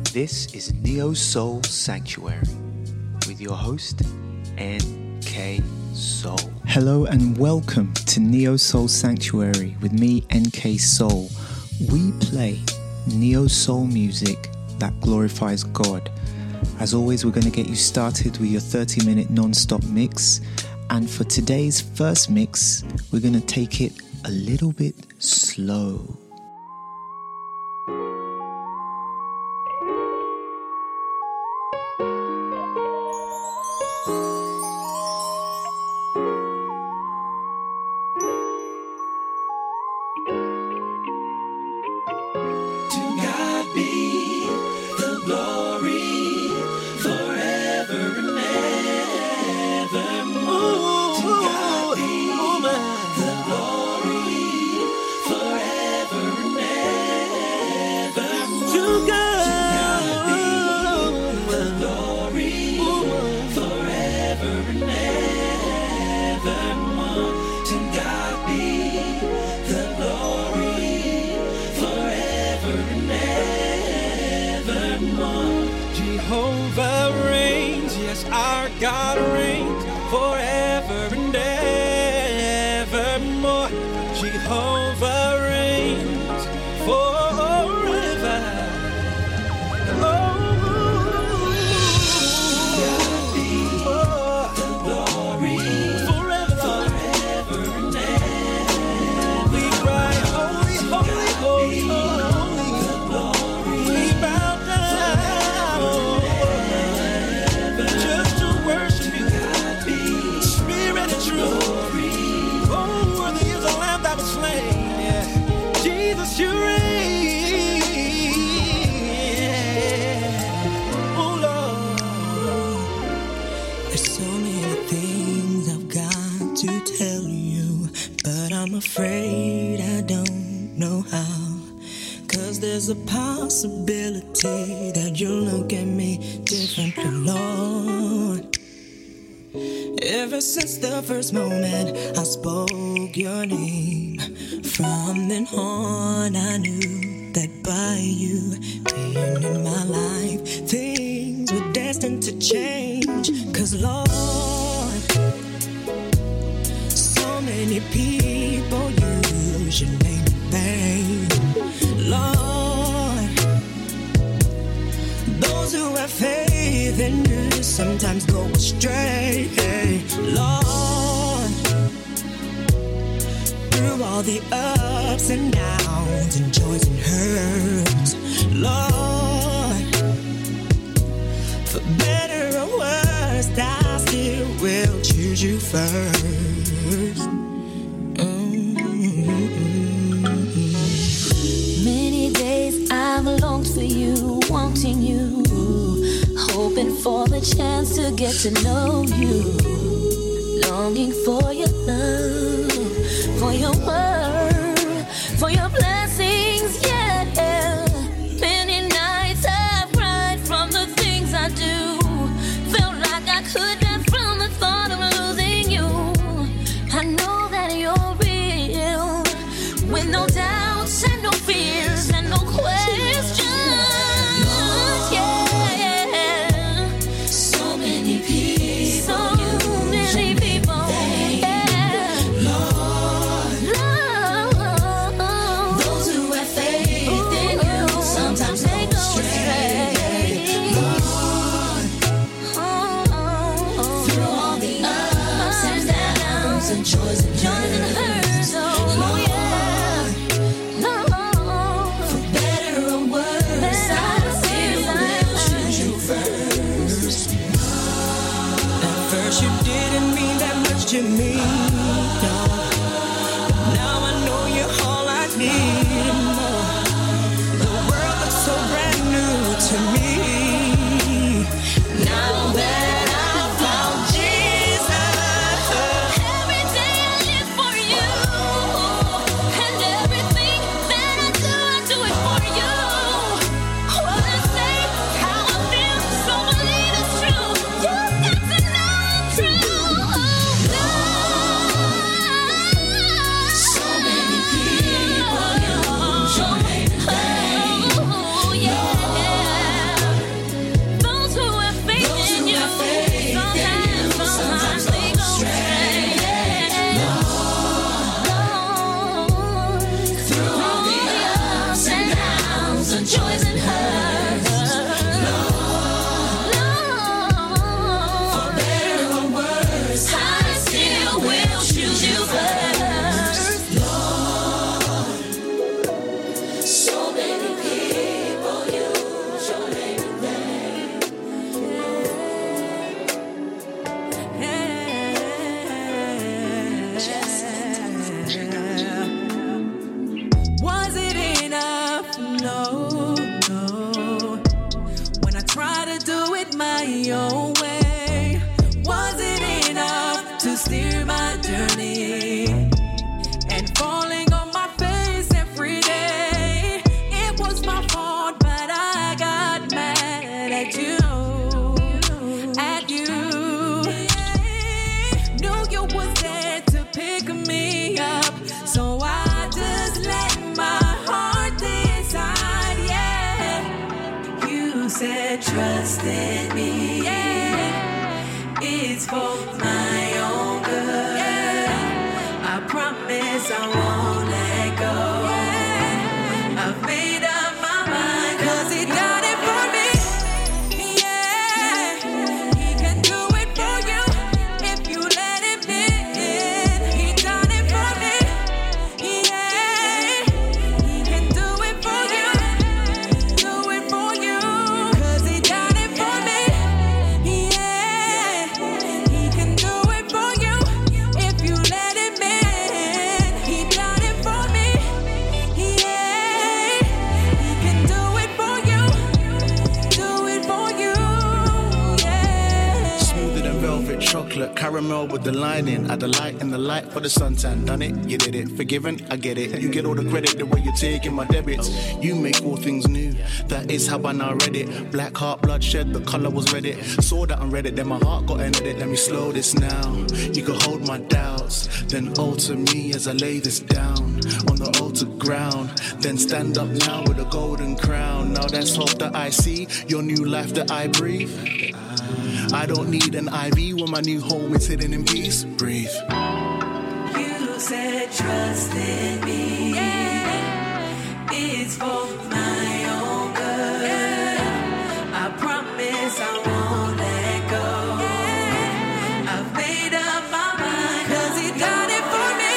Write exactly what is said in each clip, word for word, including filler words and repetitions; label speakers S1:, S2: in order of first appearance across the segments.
S1: This is Neo Soul Sanctuary with your host, N K Soul. Hello and welcome to Neo Soul Sanctuary with me, N K Soul. We play Neo Soul music that glorifies God. As always, we're going to get you started with your thirty minute non-stop mix. And for today's first mix, we're going to take it a little bit slow.
S2: Jehovah reigns, yes, our God reigns forever and evermore. Jehovah reigns forever. Oh, God be the glory forever, forever and ever. We cry, holy, holy, holy, holy, the glory. We bow down. You reign, oh Lord. There's so many things I've got to tell you, but I'm afraid I don't know how. Cause there's a possibility that you'll look at me differently, Lord. Ever since the first moment I spoke your name, from then on I knew that by you being in my life, things were destined to change. Cause Lord, so many people use your name in vain. Lord, those who have faith in you sometimes go astray. Lord, through all the ups and downs and joys and hurts, Lord, for better or worse, I still will choose you first. Mm-hmm.
S3: Many days I've longed for you, wanting you, hoping for the chance to get to know you, longing for your love, for your word, for your blessings, yeah. Many nights I've cried from the things I do, felt like I could die from the thought of losing you. I know that you're real, with no doubts and no fears and no questions, yeah. So many people, so many people, yeah. Lord, Lord, those who have faith in you sometimes they go astray. Lord, through all the ups and downs and joys and hurts, oh yeah, Lord, for better or worse, I still will choose you first.
S2: At first you didn't mean that much to me, no. But now I know you're all I need and more. The world looks so brand new to me. Now that I've found Jesus,
S3: every day I live for you, and everything that I do, I do it for you. What I say, how I feel, so believe it's true. You got to know I'm true. Lord, so many people use your name in vain. Oh, yeah.
S2: no, no. When I try to do it my own way, wasn't enough to steer my journey. And falling on my face every day, it was my fault, but I got mad at you. Said trust in me, yeah. It's for my own good, yeah. I promise I won't let go, yeah. I've made up my mind, cause he done it for me, yeah. He can do it for you if you let him in. He done it for me, yeah. He can do it for you, do it for you.
S4: Chocolate caramel with the lining. Add the light and the light for the suntan. Done it, you did it. Forgiven, I get it. You get all the credit the way you're taking my debits. You make all things new. That is how I now read it. Black heart, bloodshed, the color was read it. Saw that on Reddit, then my heart got an edit. Let me slow this now. You can hold my doubts, then alter me as I lay this down on the altar ground. Then stand up now with a golden crown. Now that's hope that I see, your new life that I breathe. I don't need an I V when my new home is hidden in peace. Breathe.
S2: You said trust in me, yeah. It's for my own good, yeah. I promise I won't let go, yeah. I've made up my mind, cause he done it for me.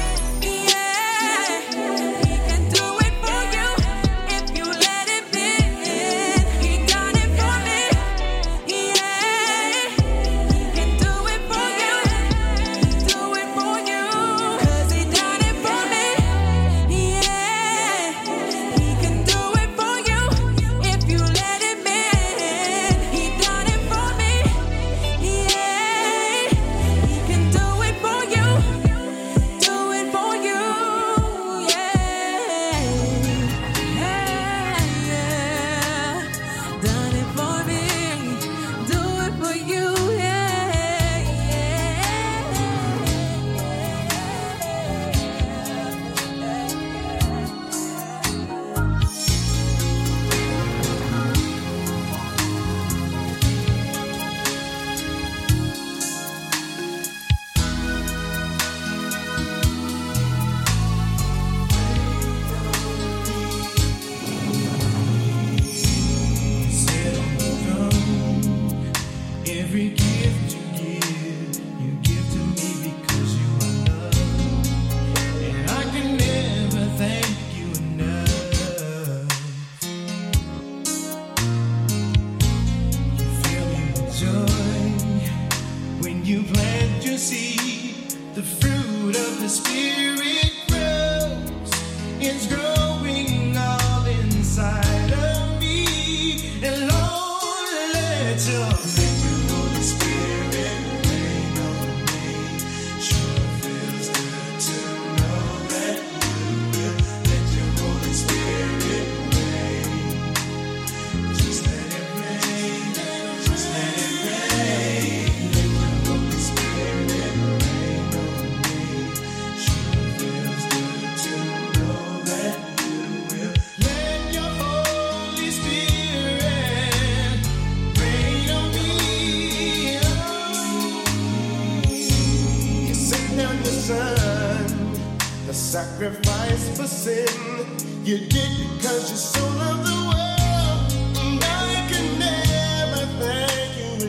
S5: Sacrifice for sin. You did because you so love the world, and I can never thank you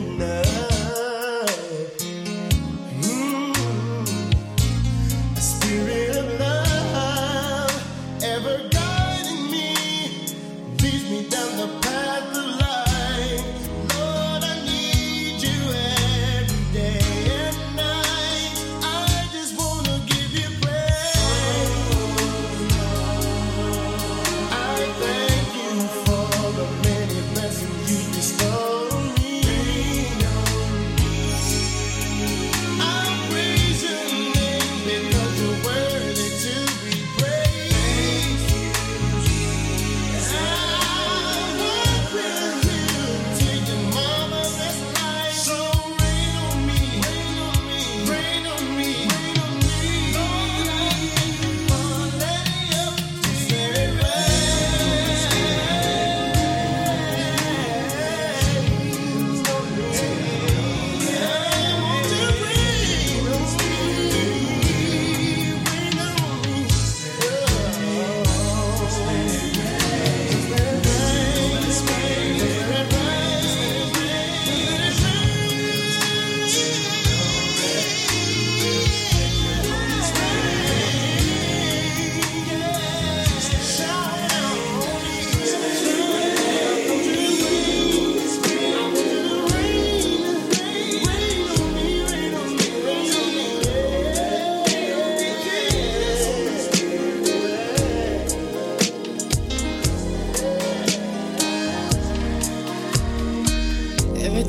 S5: enough. Mm. The spirit of love ever guiding me leads me down the path of life. Lord, I need you every day and night. I just wanna give you praise. I thank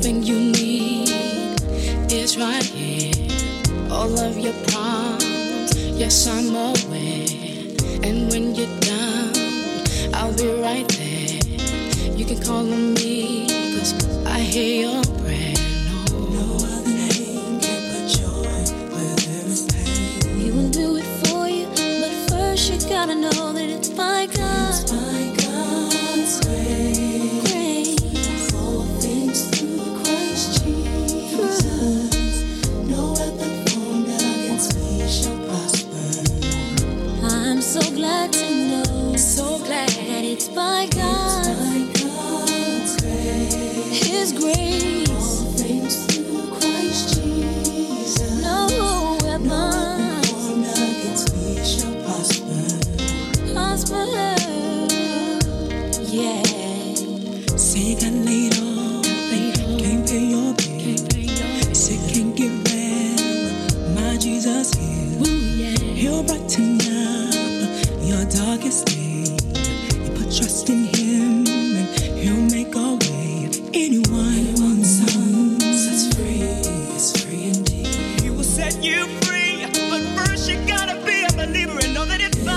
S6: everything you need is right here. All of your problems, yes, I'm aware. And when you're down, I'll be right there. You can call on me, cause I hear your prayer. No, no other name can put joy where there is pain.
S3: He will do it for you, but first you gotta know that it's by God. It's by God's grace. grace. All things through Christ Jesus. No weapon formed against me shall prosper. I'm so glad to know,
S6: So glad
S3: that it's by God.
S6: it's by God's grace.
S3: His grace.
S6: All things through Christ Jesus.
S3: No weapon
S6: Formed against me shall prosper.
S3: prosper. Yeah.
S6: Say you got laid off, can't pay your bill. Sick can't get well, my Jesus heal. He'll brighten up your darkest day. You put trust in Him and He'll make a way. Anyone who sets free is free indeed. He will set you free, but first you gotta be a believer and know that it's by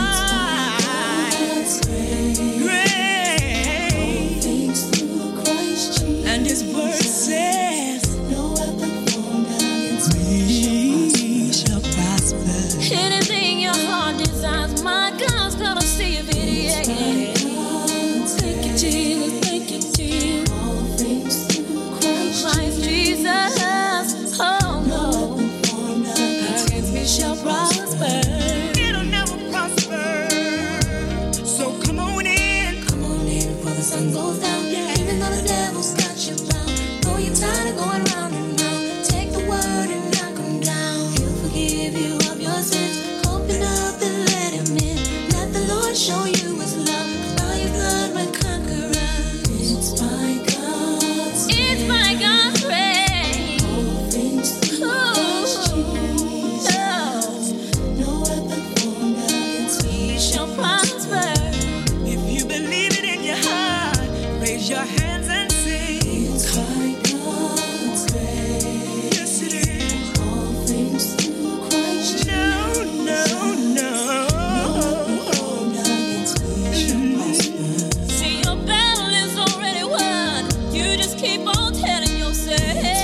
S6: grace.
S3: Things through Christ Jesus.
S6: And His word says,
S3: No weapon formed against me
S6: we shall prosper.
S3: anything your heart desires. My God's gonna see if it is. Thank you, Jesus. Thank you, Jesus. All things through Christ, Christ Jesus. Oh no,
S6: Against me shall prosper. It'll never prosper. So come on in.
S3: come on in before the sun goes down. Even though the devil's got you bound, though you're tired of going round and round, take the word and knock him down. He'll forgive you of your sins. Open up and let him in. Let the Lord show you His love. By your blood we're conquerors. It's by God's grace. It's by God's grace. All things through Christ Jesus. No weapon formed against me shall prosper.
S6: If you believe it in your heart, raise your hands and sing.
S3: It's by God's grace.
S6: Yes, it is.
S3: All things through Christ Jesus.
S6: No, no, no.
S3: Formed against me shall prosper. See, your battle is already won. You just keep on telling yourself.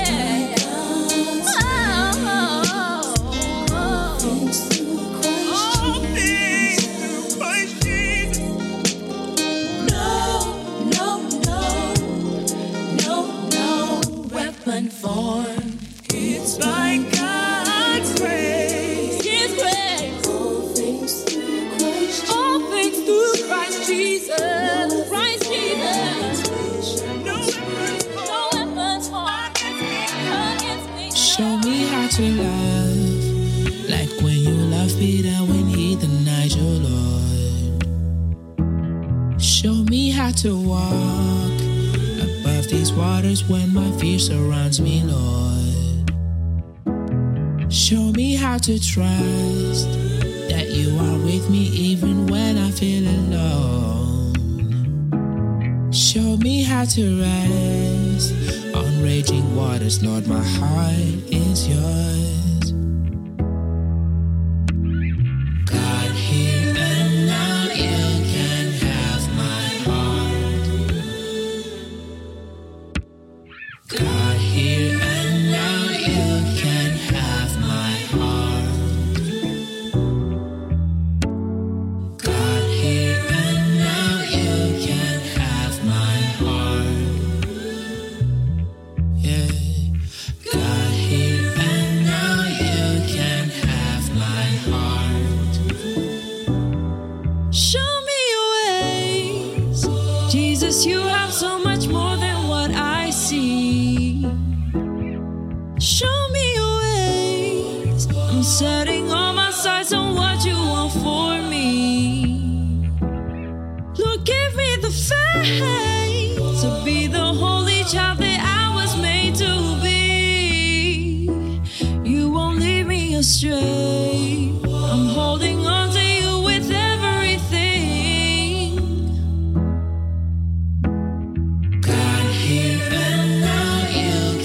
S3: All things through Christ
S6: All things through Christ Jesus.
S3: No, no, no, no, no weapon formed.
S6: It's by God's grace.
S3: His grace. All things through Christ. All things through Christ Jesus. Christ Jesus.
S6: No weapons
S3: No weapons formed against me.
S2: Show me how to love, like when you loved Peter when he denied you, Lord. Show me how to walk above these waters when my fear surrounds me, Lord. Show me how to trust that you are with me even when I feel alone. Show me how to rest on raging waters, Lord, my heart is yours. God, here and now, you can have my heart. God, here and now, you can have my heart. God, here and now, you can have my heart. Yeah. God, here and now, you can have my heart.
S3: Show me your ways. Jesus, you have so much more than what I see. Show me your ways. I'm setting all my sights on what you want for me. Lord, give me the faith to be the holy child that I was made to be. You won't leave me astray. I'm holding on to you with everything.
S2: God, here and now, you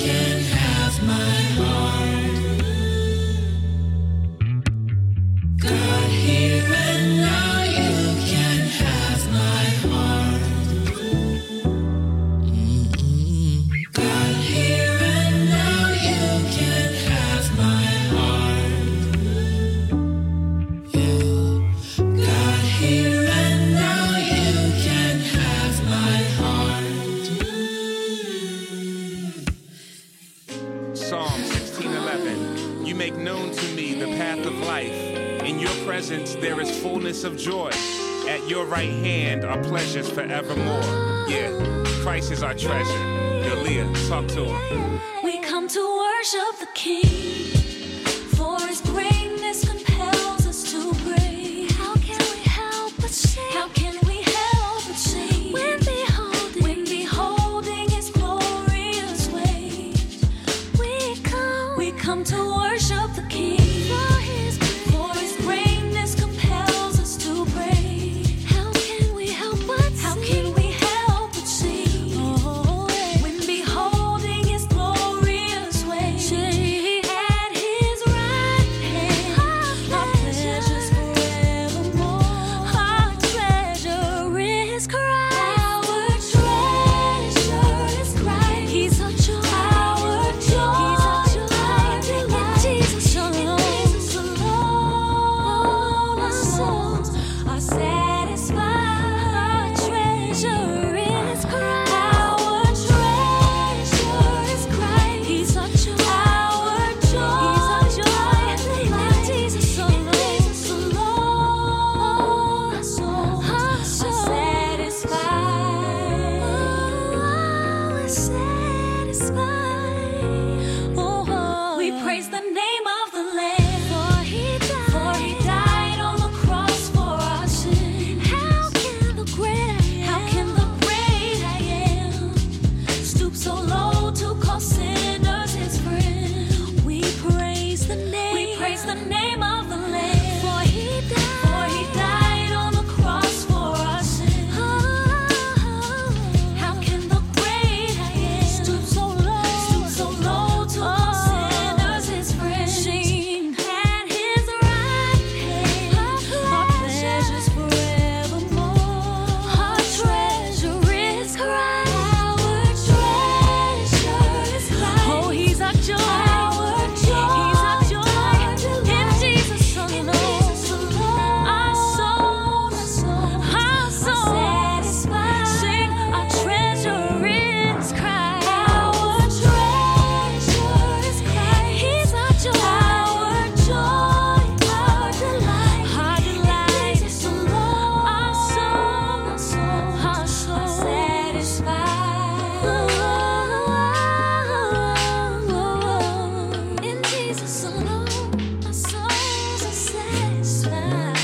S7: fullness of joy. At your right hand are pleasures forevermore. Yeah, Christ is our treasure. Yo, Leah, talk to him.
S3: We come to worship the King, for his greatness compels us to praise. How can we help but sing? How can we help but sing? When beholding, when beholding his glorious ways, we come, we come to worship the King. For his, for his greatness compels us to praise. How can we help but sing? How can we help but sing? Oh, yeah. When beholding his glorious ways, at his right hand are pleasures forevermore. Our treasure is Christ. Our treasure is Christ. He's our joy. Our joy. He's our joy. In Jesus alone, Jesus alone, our souls are satisfied. Our treasure is Christ. Our treasure is Christ. He's our joy. Our joy. He's our joy. In Jesus alone, Jesus alone, our souls are satisfied. We're satisfied. Oh, we praise the name of the Lamb, for he died, for he died on the cross for our sin. How can the great I am, how can the great I am stoop so low to call sinners his friend? We praise the name, we praise the name of the Lamb, for he died, for he died on the cross for our sin. How can the great I am stoop so low, stoop so low to call sinners his friend? Sing at his right hand are pleasures forevermore. Our treasure is Christ. Our treasure is Christ. Oh, he's our joy. Our joy. He's our joy. In Jesus alone, our soul, our soul satisfied. Sing, our treasure is Christ. Our treasure is Christ. He's our joy. Our joy, our delight, our delight. Jesus alone, our soul, our soul, our soul satisfied. In Jesus alone, our souls are satisfied.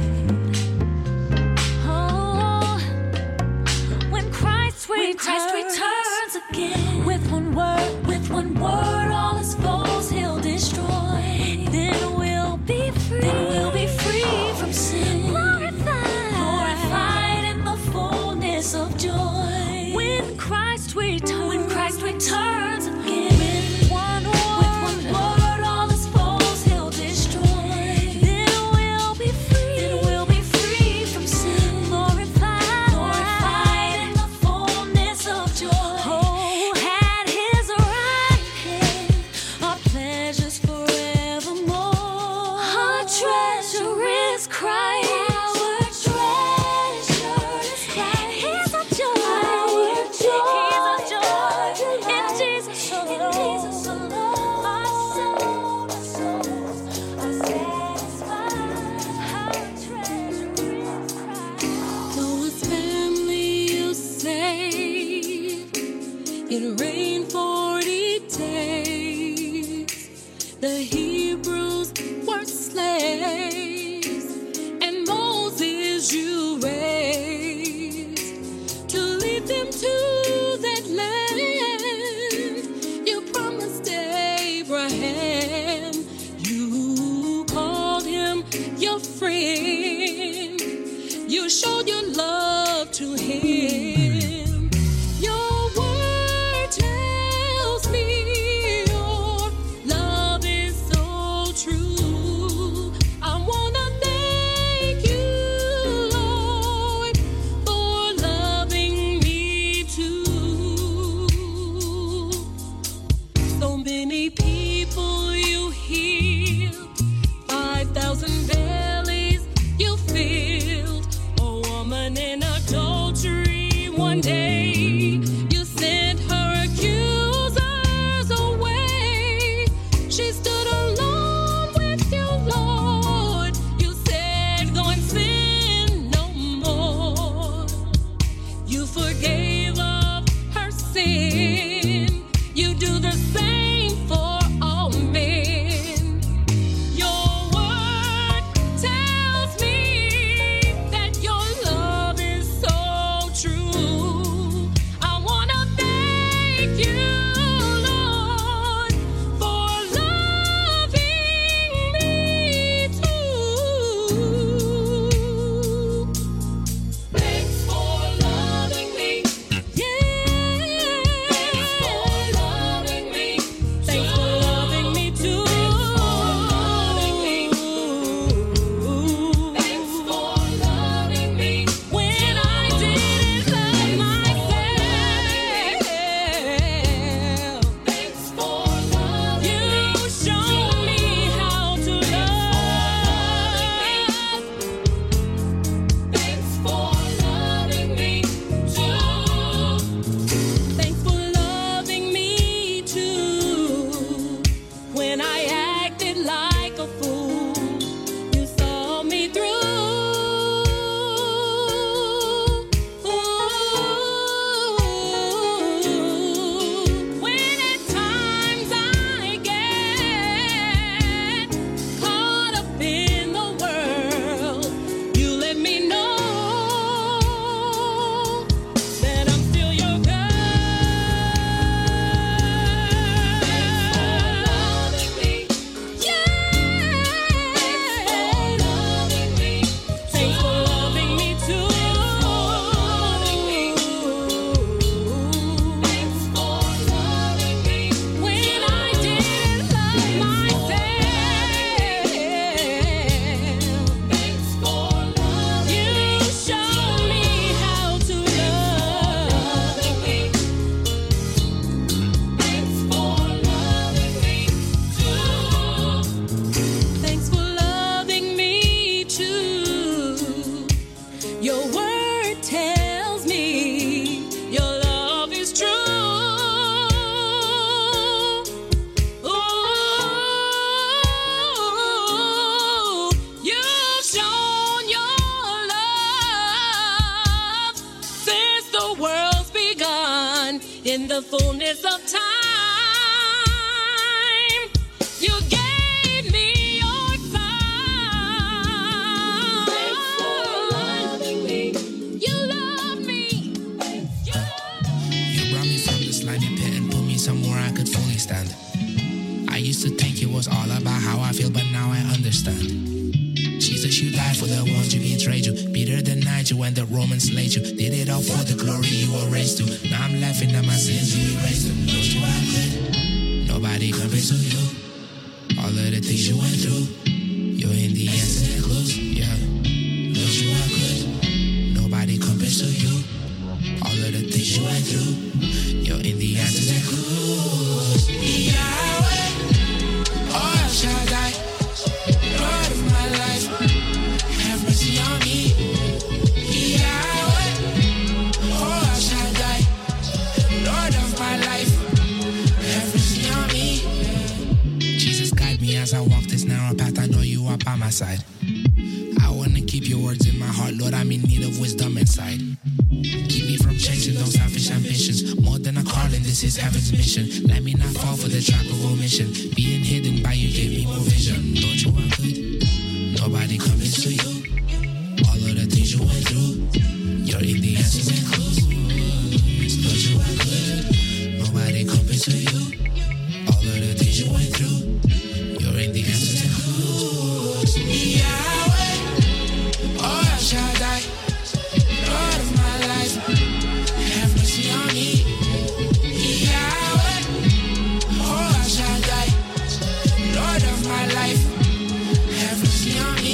S3: Oh, when Christ returns again, with one word, with one word, all his foes he'll destroy. Then we'll be free. Then we'll be free from sin. Glorified, glorified in the fullness of joy. When Christ returns, when Christ returns again, with one word, with one word, all his foes he'll destroy. Then we'll be free. Then we'll be free from sin. Glorified, glorified in the fullness of joy. Oh, at his right hand are pleasures forevermore. Our treasure is Christ. Our treasure is Christ. He's our joy. Our joy. He's our joy. In Jesus alone. In Jesus alone. Our soul, our souls are satisfied. Our treasure is Christ.
S6: Though his family you saved, it rained forty days. The Hebrews were slaves, and Moses you raised to lead them to that land you promised Abraham. You called him your friend. You showed your love to him. Your word tells me your love is so true. I wanna thank you, Lord, for loving me too. So many people you healed, five thousand bellies you filled. A woman in adultery one day, you sent her accusers away. She stood alone with you, Lord. You said, go and sin in the fullness of time. You gave me your time. Thanks for loving me. You love me. You,
S8: you brought me from the slimy pit and put me somewhere I could fully stand. I used to think it was all about how I feel, but now I understand. Jesus, you died for the ones you betrayed you. Peter denied you when the Romans slayed you. Did it all for the glory you were raised to. Now I'm laughing at my sins, you erased them. Don't you I good? Nobody compares to you. All of the things you went through. You're in the answers and clues, yeah. Don't you I good? Nobody compares to you. All of the things you went through. You're in the answers and clues. Yahweh, oh El Shaddai, Lord of my life, have mercy on me. Yahweh, oh El Shaddai, Lord of my life, have mercy on me. Jesus, guide me as I walk this narrow path. I know you are by my side. I want to keep your words in my heart, Lord. I'm in need of wisdom inside. Keep me from chasing those selfish ambitions. More than a calling, this is heaven's mission. Let me not fall for the trap of omission. Being hidden by you gave me more vision. Don't you want good? Nobody comes to you. All of the things you went through. You're in the answers and clues. Don't you want good? Nobody comes to you. All of the things you went through. You're in the answers and clues. Yahweh, oh El Shaddai, Lord of my life, have mercy on me. Yahweh, oh El Shaddai, Lord of my life, have mercy on me.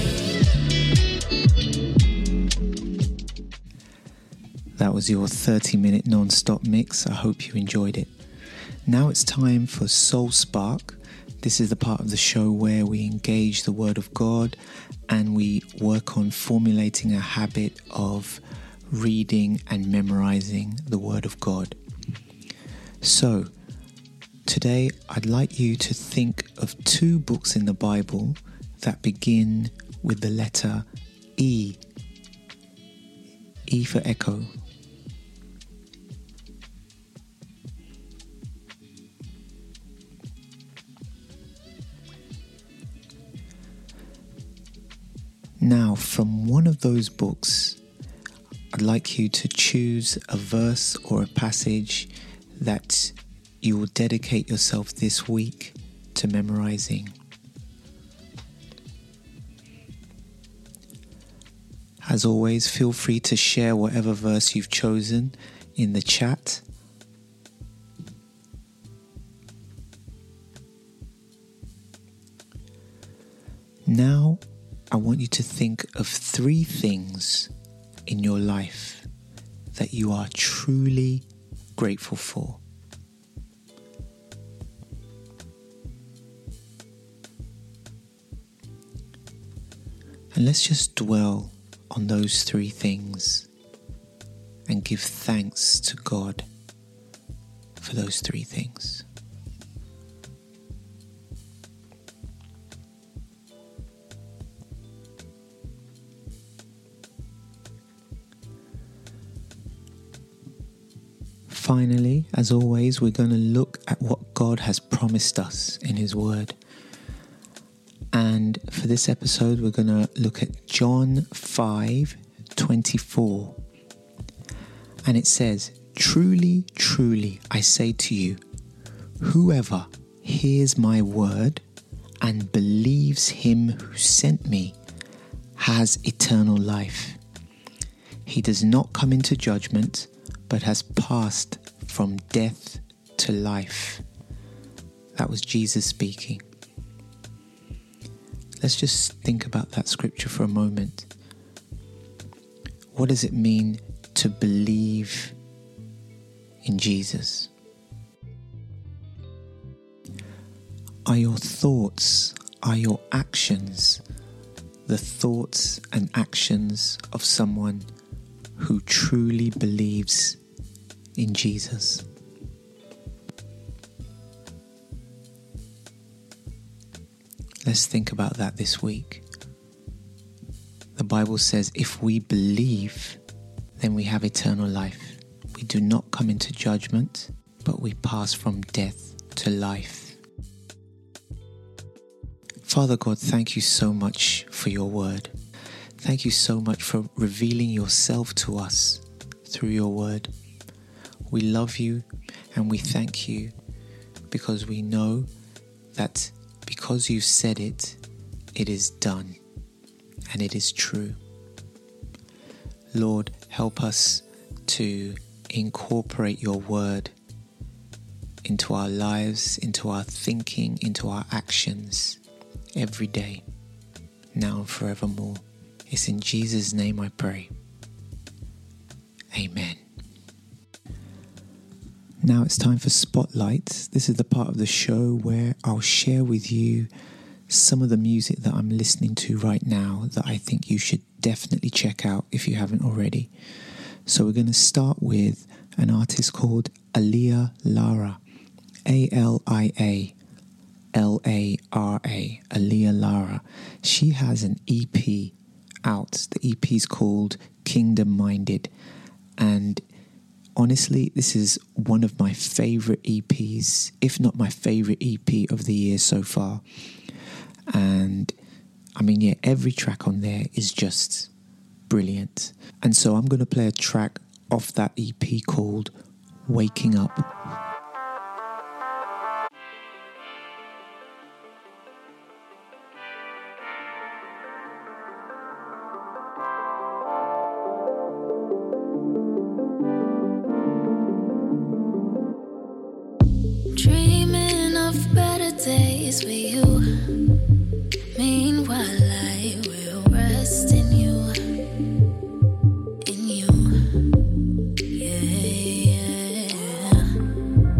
S1: That was your thirty minute non-stop mix. I hope you enjoyed it. Now it's time for Soul Spark. This is the part of the show where we engage the Word of God and we work on formulating a habit of reading and memorizing the Word of God. So, today I'd like you to think of two books in the Bible that begin with the letter E. E for echo. Now, from one of those books, I'd like you to choose a verse or a passage that you will dedicate yourself this week to memorizing. As always, feel free to share whatever verse you've chosen in the chat. Now, I want you to think of three things in your life that you are truly grateful for. And let's just dwell on those three things and give thanks to God for those three things. Finally, as always, we're going to look at what God has promised us in His Word. And for this episode, we're going to look at John five twenty-four. And it says, "Truly, truly, I say to you, whoever hears my word and believes Him who sent me has eternal life. He does not come into judgment, but has passed from death to life." That was Jesus speaking. Let's just think about that scripture for a moment. What does it mean to believe in Jesus? Are your thoughts, are your actions the thoughts and actions of someone who truly believes in Jesus? Let's think about that this week. The Bible says if we believe, then we have eternal life. We do not come into judgment, but we pass from death to life. Father God, thank you so much for your word. Thank you so much for revealing yourself to us through your word. We love you and we thank you because we know that because you said it, it is done and it is true. Lord, help us to incorporate your word into our lives, into our thinking, into our actions every day, now and forevermore. It's in Jesus' name I pray. Amen. Now it's time for Spotlight. This is the part of the show where I'll share with you some of the music that I'm listening to right now that I think you should definitely check out if you haven't already. So we're going to start with an artist called Alia Lara. A L I A L A R A. Alia Lara. She has an E P out. The E P is called Kingdom Minded. And honestly, this is one of my favorite E Ps, if not my favorite E P of the year so far. And I mean, yeah, every track on there is just brilliant. And so I'm going to play a track off that E P called Waking Up.
S3: Dreaming of better days with you. Meanwhile, I will rest in you. In you. Yeah, yeah.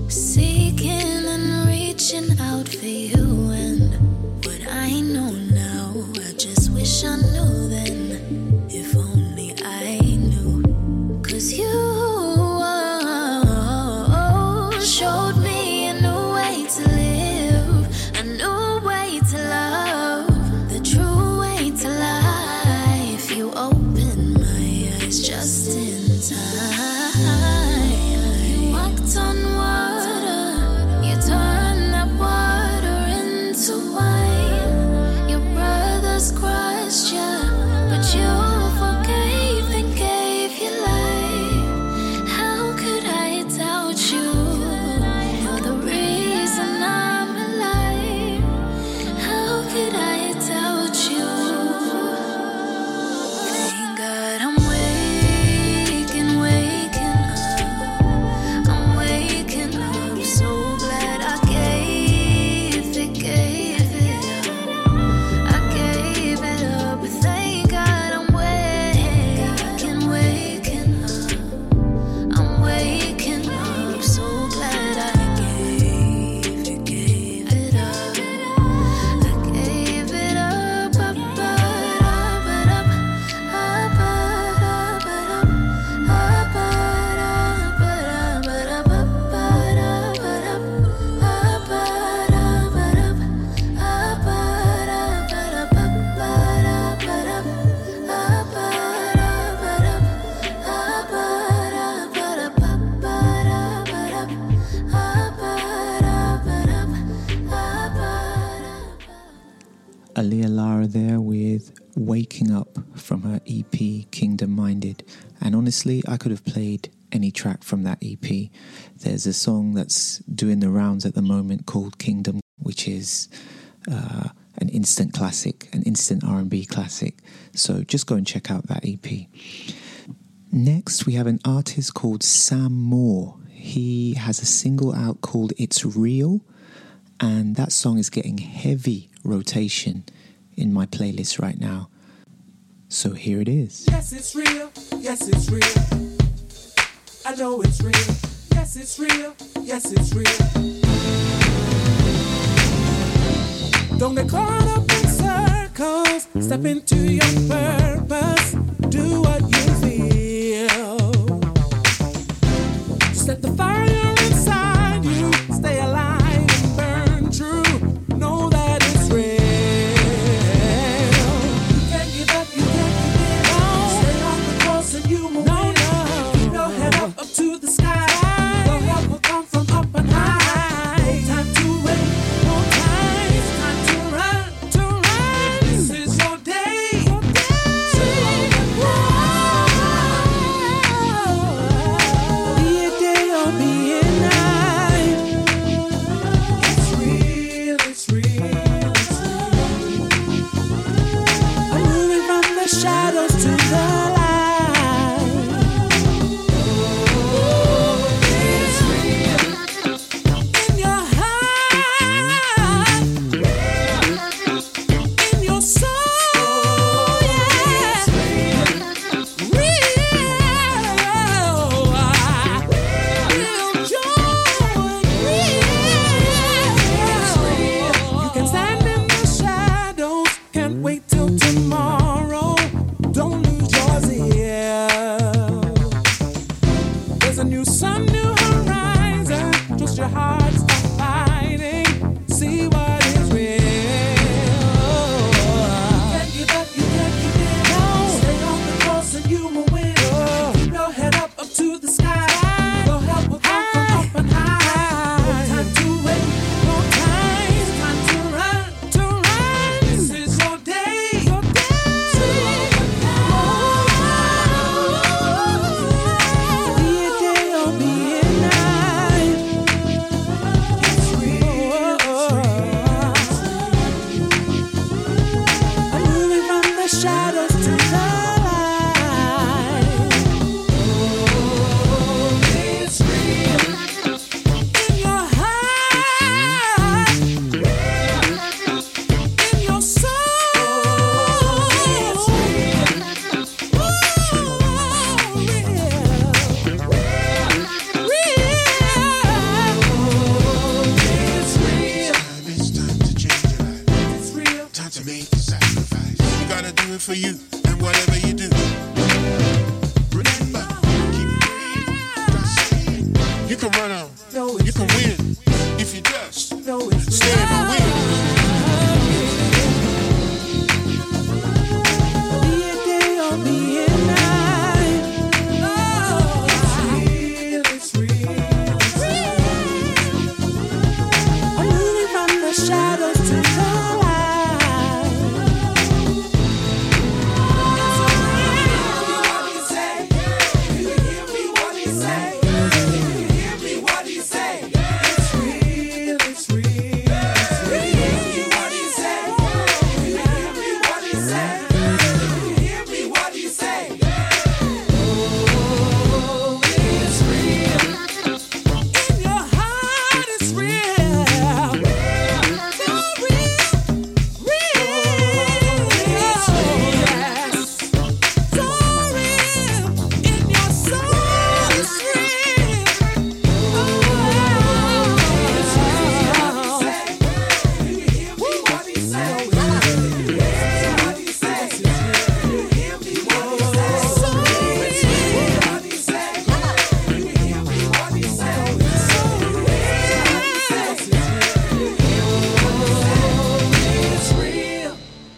S3: seeking and reaching out for you. And what I know now, I just wish I knew then. If only I knew. 'Cause you showed me a new way to live, a new way to love, the true way to life. You opened my eyes just in time. You walked on water, you turned that water into wine. Your brothers crushed you, but you forgave and gave you life. How could I doubt you? You're the reason I'm alive. How could I doubt you? Thank God I'm waking, waking up. I'm waking up, so glad I gave it, gave it up. I gave it up, but thank God I'm waking, waking up. I'm waking up, so glad I gave it, gave it up. I gave it up, up, up, up, up, up, up, up, up,
S1: Aaliyah Lara there with Waking Up from her E P Kingdom Minded. And honestly, I could have played any track from that E P. There's a song that's doing the rounds at the moment called Kingdom, which is uh, an instant classic, an instant R and B classic. So just go and check out that E P. Next, we have an artist called Sam Moore. He has a single out called It's Real, and that song is getting heavy rotation in my playlist right now. So here it is.
S9: Yes, it's real. Yes, it's real. I know it's real. Yes, it's real. Yes, it's real. Don't get caught up in circles. Step into your purpose. Do what you feel. Just let the fire inside you stay alive and burn true. Know that it's real. You can't give up, you can't give it on. Stay on the course and you will win. Keep your head up, up to the sky. Your help will come from up and high. No time to wait, no time. It's time to run, to run. This is your day, your day.
S10: can run out.
S9: No,
S10: you can win if you just no, stand and win.
S9: Be it day or be it night. Oh, it's real, it's real, it's real. I'm moving from the shadows to the light. It's real. What do you say? Do you hear me? What do you say? Do you hear me? What do you say? It's real, it's real, it's real. What do you say? Do you hear me? What do you say? Do you hear me? What do you say? Oh, it's real. In your heart, it's real. So real, real. It's real. So real. In your soul, it's real. Oh, it's real. Do you hear me? What do you say? What do you say? Do you hear me? What do you say? So real. What do you say? Do you hear me? What do you say? So real. It's real.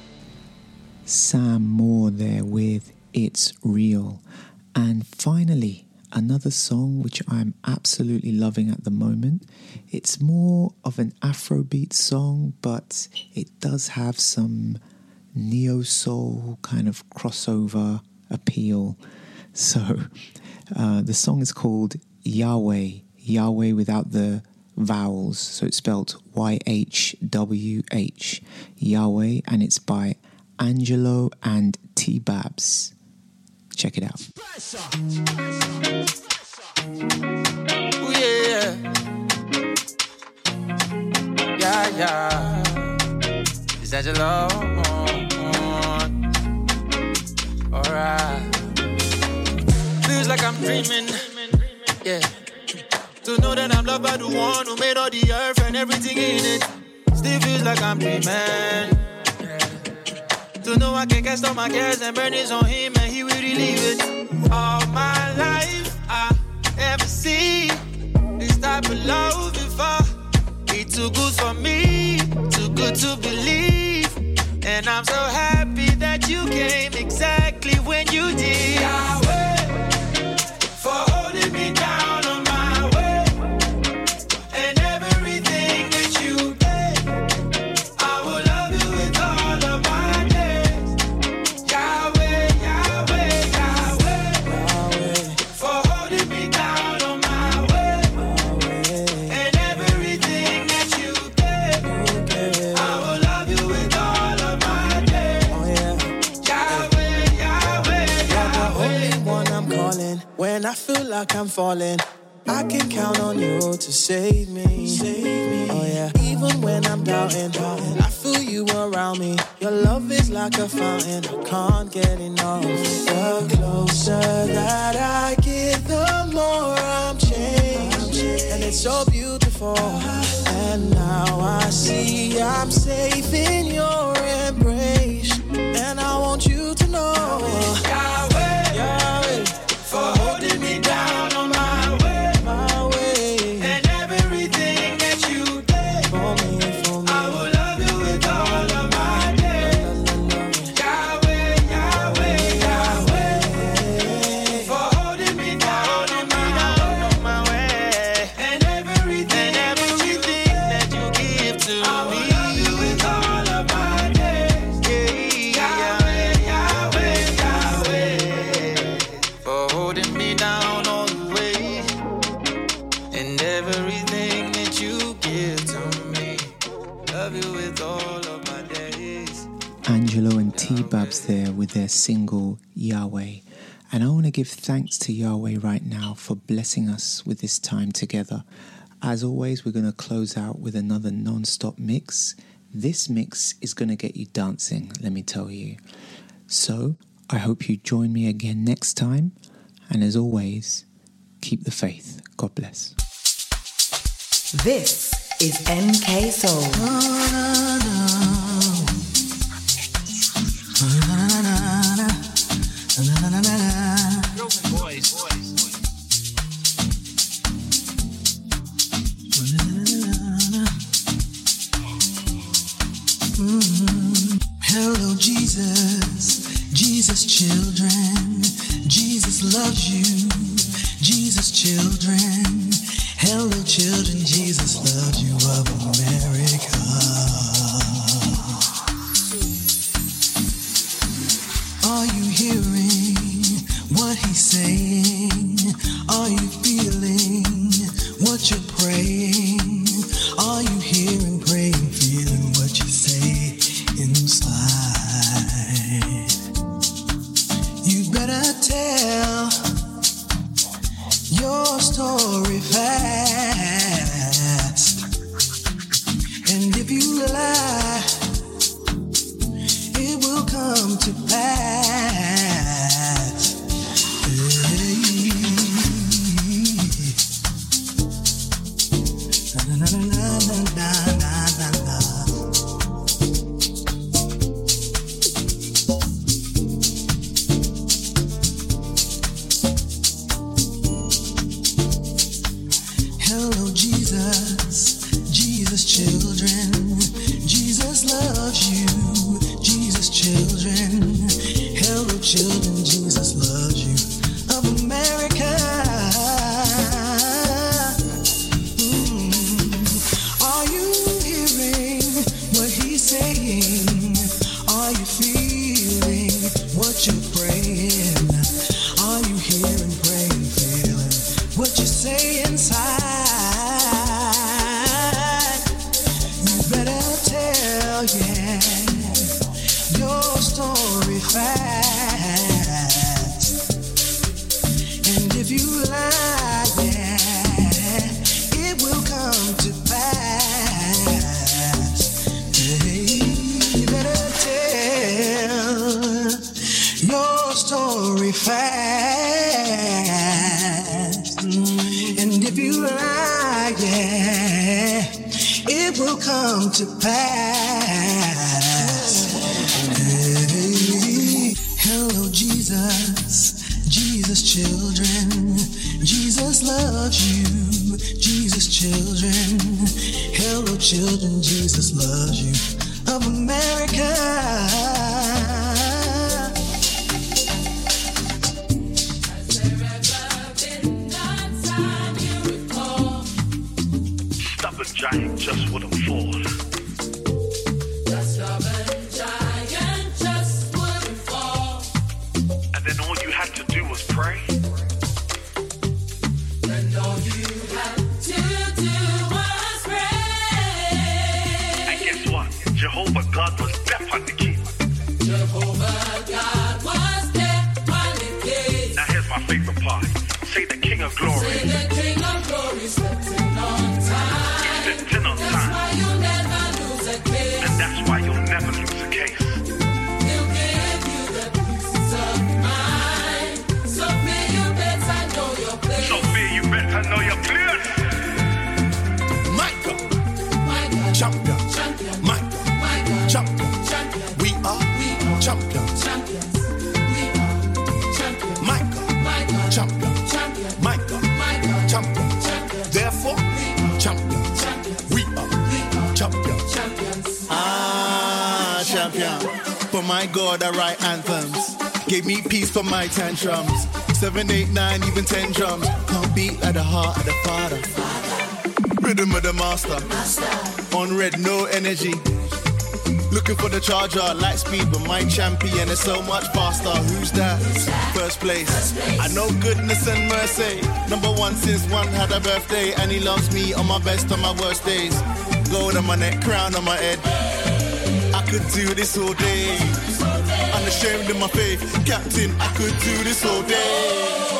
S1: Sam Moore there with It's Real. And finally, another song which I'm absolutely loving at the moment. It's more of an Afrobeat song, but it does have some neo-soul kind of crossover appeal. So uh, the song is called Yahweh, Yahweh without the vowels. So it's spelled Y H W H, Yahweh, and it's by Angelo and T-Babs. Check it out.
S11: Ooh, yeah. Yeah, yeah. Is that your love? Alright. Feels like I'm dreaming. Yeah. To know that I'm loved by the one who made all the earth and everything in it. Still feels like I'm dreaming. To know I can cast all my cares and burdens on him and he will relieve it. All my life I ever see this type of love before. It's too good for me, too good to believe. And I'm so happy that you came exactly when you did. Yahweh, for holding me down on my way. And everything that you did, I will love you with all of my days. Yahweh, Yahweh, Yahweh, Yahweh, for holding me down on my way. And everything that you did, I will love you with all of my days. Yahweh, Yahweh,
S9: You're the
S11: Yahweh.
S9: only one I'm calling when I feel like I'm falling. I can count on you to save me. Save me. Oh yeah. Even when I'm doubting, I feel you around me. Your love is like a fountain. I can't get enough. The closer that I get, the more I'm changed, and it's so beautiful. And now I see I'm safe in your embrace, and I want you to know.
S11: Yahweh, Yahweh, for holding me down on my way,
S9: my way.
S11: And everything that you did
S9: For me, for me.
S11: I will love you with all of my days. Yahweh, Yahweh, Yahweh, for holding me down on my way. And everything, and everything that you give to me, I will love you with all of my days. Yahweh, Yahweh, Yahweh, for holding me down all the way. And everything that you give to me, love you with all of my days.
S1: Angelo and T-Babs there with their single Yahweh. And I want to give thanks to Yahweh right now for blessing us with this time together. As always, we're going to close out with another non-stop mix. This mix is going to get you dancing, let me tell you. So, I hope you join me again next time. And as always, keep the faith. God bless.
S12: This is N K Soul.
S8: Boys, boys.
S2: Jesus children, Jesus loves you. Jesus children, hello children, Jesus loves you of America. Are you hearing what he's saying? Are you feeling what you're praying? Are you hearing, praying, feeling what you say inside? You better tell your story fast. And if you lie, it will come to pass. Hey. Na, na, na, na, na, na, na, na. Hello, Jesus, Jesus children, Jesus loves you, Jesus children, hello children, Jesus loves you of America. Mm. Are you hearing what he's saying? Are you feeling what you're praying? Are you hearing, praying, feeling what you say inside? Yeah, your story fast. And if you lie, yeah, it will come to pass. Hey, you better tell your story fast. And if you lie, yeah, it will come to pass. Hey, hello, Jesus, Jesus children, Jesus loves you, Jesus children, hello children, Jesus loves you of America.
S13: Giant just wouldn't fall.
S14: The stubborn giant just wouldn't fall.
S13: And then all you had to do was pray.
S14: And all you had to do was pray.
S13: And guess what? Jehovah God was deaf on the key.
S14: Jehovah God was deaf on the key.
S13: Now here's my favorite part. Say the King of Glory.
S14: Say the King of Glory stepped in on time.
S13: Stepped in on time.
S14: That's why you'll never lose a case.
S13: And that's why you'll never lose a case.
S14: He'll give you the peace of mind. So fear you better know your place.
S13: So fear you better know your place.
S4: My God,
S14: My God,
S4: champion,
S14: champion.
S4: my God,
S14: My God,
S4: champion.
S14: champion.
S4: We are
S14: We are
S4: champions.
S14: champions. We are champions.
S4: My God,
S14: My God,
S4: champion.
S14: champion.
S4: My God,
S14: My God,
S4: champion.
S14: champions.
S4: Therefore, champions.
S14: Champions.
S4: We are
S14: We are
S4: champions.
S14: champions.
S4: Ah, champion. For my God, I write anthems. Gave me peace for my tantrums. Seven, eight, nine, even ten drums. Can't beat at the heart of the Father. Rhythm of the master. On red, no energy. Looking for the charger, light speed, but my champion is so much faster. Who's that? First place. I know goodness and mercy. Number one since one had a birthday, and he loves me on my best, on my worst days. Gold on my neck, crown on my head. I could do this all day. Unashamed in my faith, Captain, I could do this all day.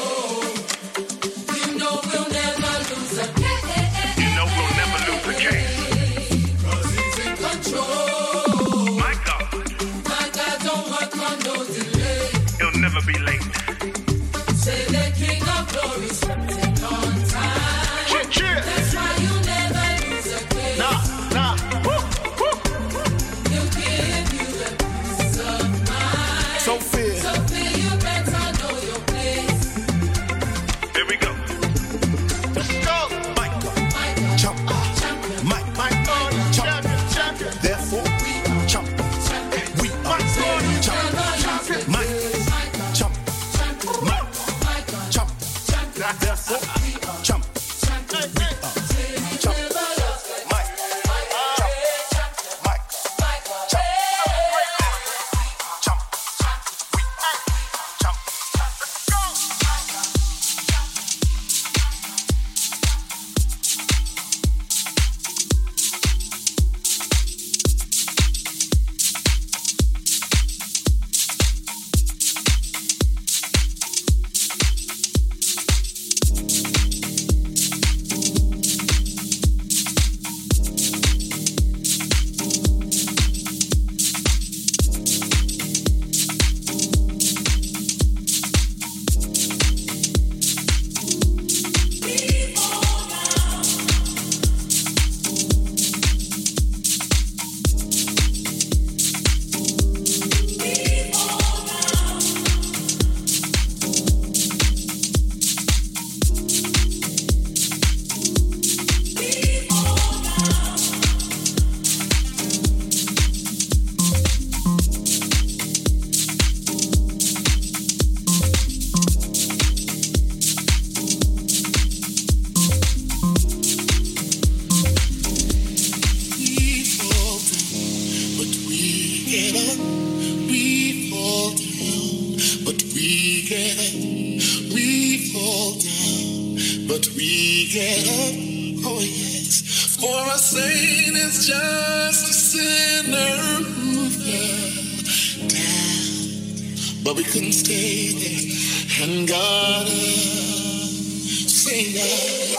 S14: You know we'll never lose a case.
S13: You know we'll never lose a case.
S14: 'Cause he's in control.
S13: My God,
S14: My God don't work on no delay.
S13: he'll never be late.
S14: Say the King of Glory stepped in on time.
S13: Cheer, cheer.
S14: That's why you never lose a case.
S13: Nah, nah. Woo, woo.
S14: He'll give you the peace of mind.
S4: So fear,
S14: So fear you better know your place.
S10: but we get up, oh yes. For a saint is just a sinner who fell down, but we couldn't stay there, and God uh, sing that.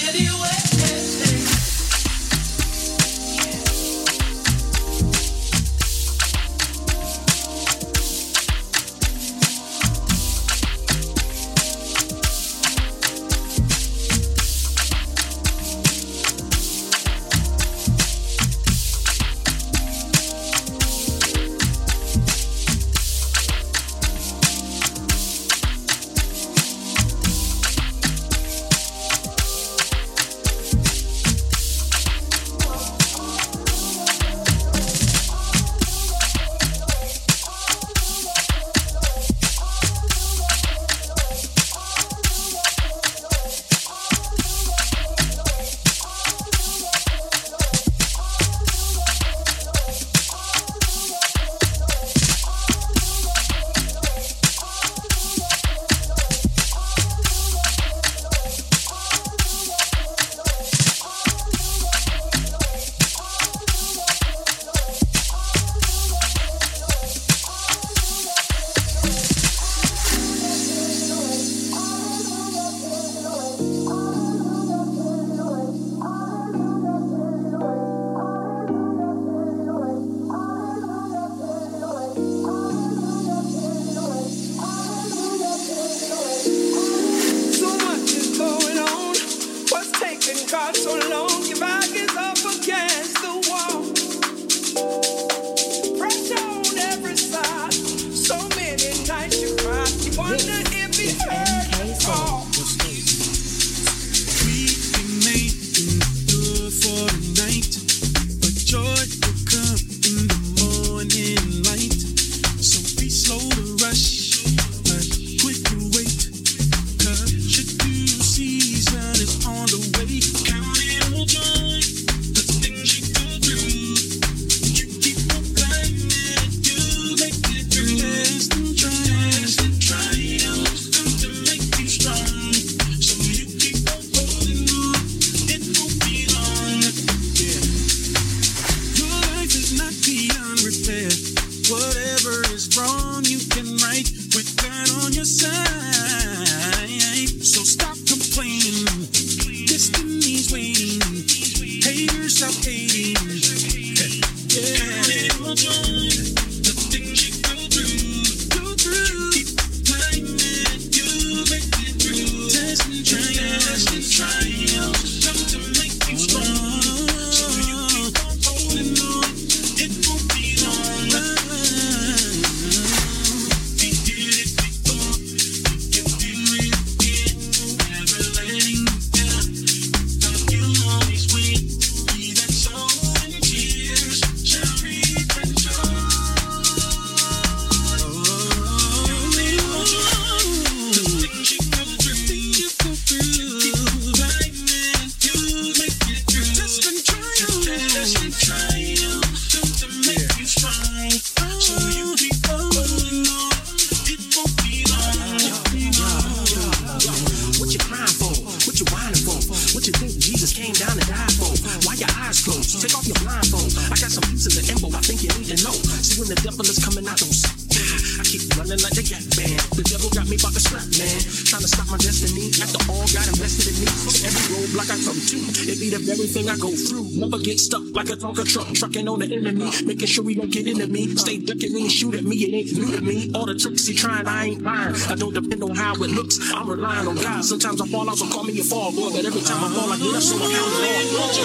S15: Trucking on the enemy, making sure we don't get into me. Stay ducking when you shoot at me, it ain't new to me. All the tricks you trying, I ain't lying. I don't depend on how it looks, I'm relying on God. Sometimes I fall out, so call me a fall boy. But every time I fall, I get up, so I count it all.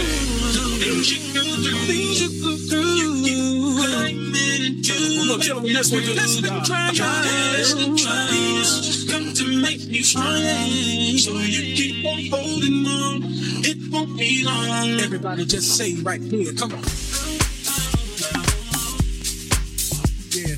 S15: Things you go through, things you go through. You keep climbing into. We're gonna tell them this one, this one. Trials and trials come to make you strong. So you keep on holding on. It won't be long. Everybody just say right here, come on. Yeah.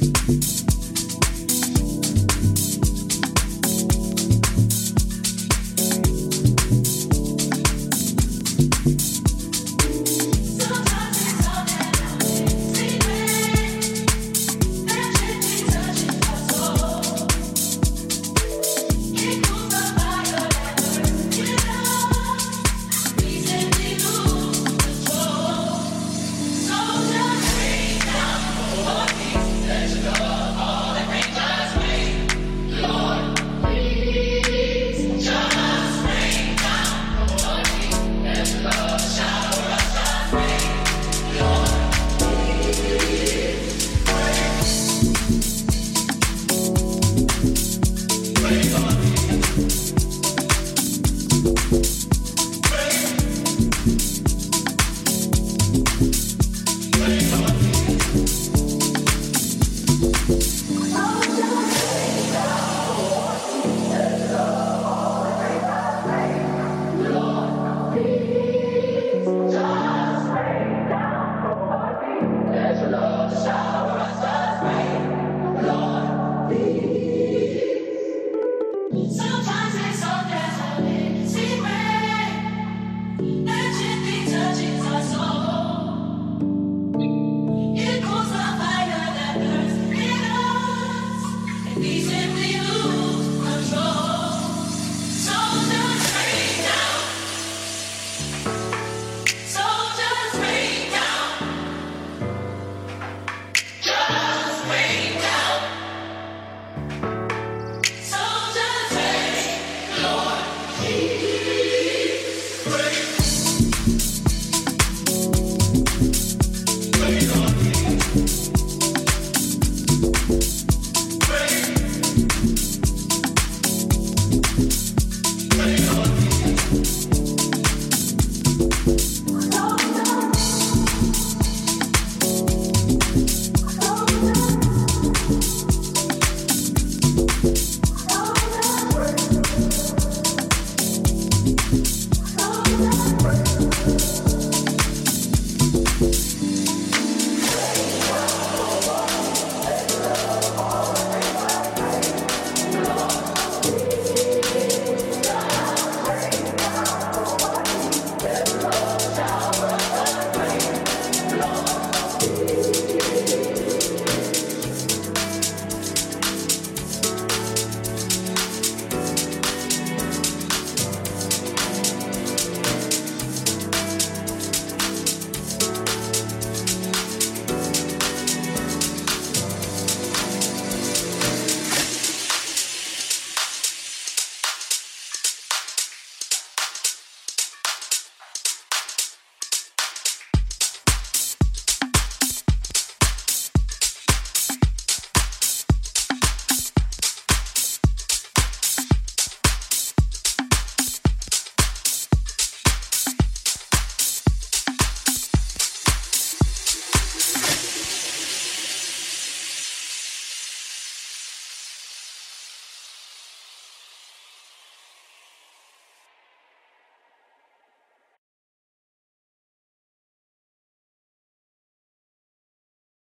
S16: We'll be right back.